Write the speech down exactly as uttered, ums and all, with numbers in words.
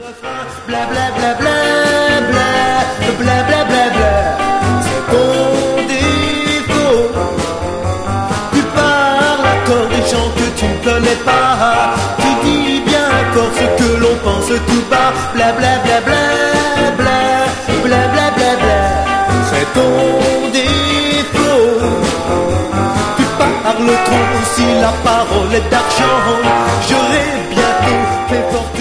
Bla bla bla bla bla bla bla bla bla. C'est ton défaut. Tu parles encore des gens que tu ne connais pas. Tu dis bien encore ce que l'on pense tout bas. Bla bla bla bla bla bla bla bla bla. C'est ton défaut. Tu parles trop aussi, la parole est d'argent. J'aurais bientôt fait porter